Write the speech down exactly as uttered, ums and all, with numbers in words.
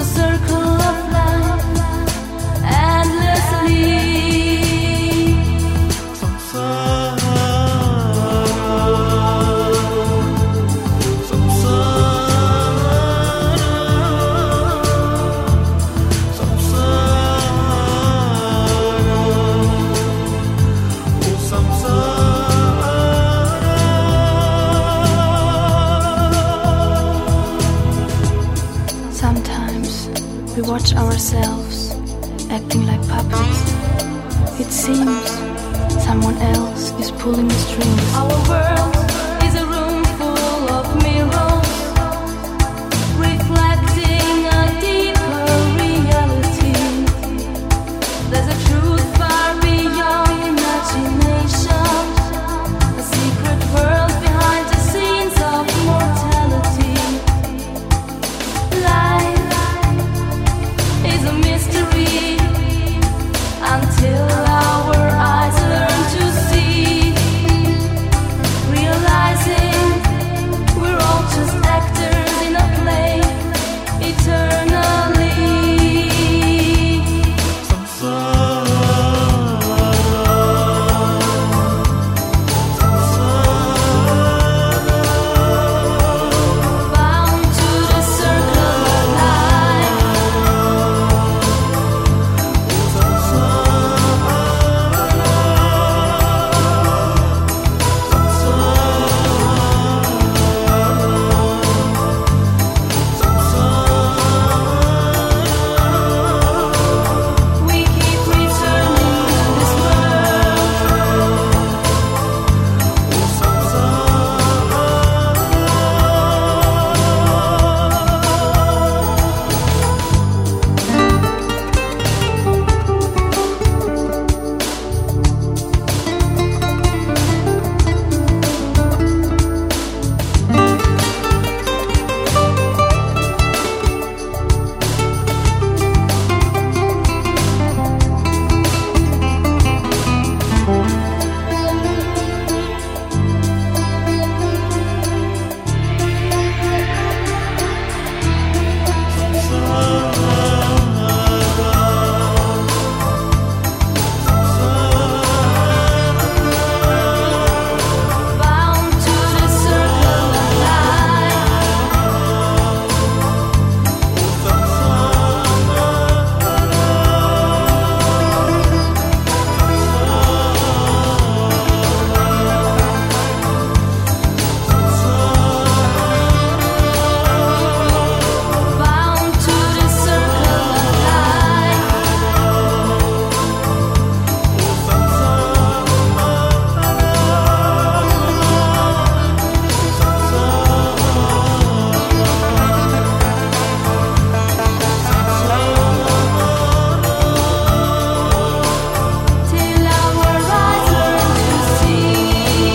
We watch ourselves acting like puppets. It seems someone else is pulling the strings. Our world is a room full of mirrors, reflecting a deeper reality. There's a truth far beyond imagination, a secret world behind the scenes of mortality. Life is a mystery until our eyes learn to see, realizing we're all just actors in a play eternally. Bound to the circle of life. We keep returning to this bound to the circle of life. Bound to the circle of life. Till our eyes learn to see.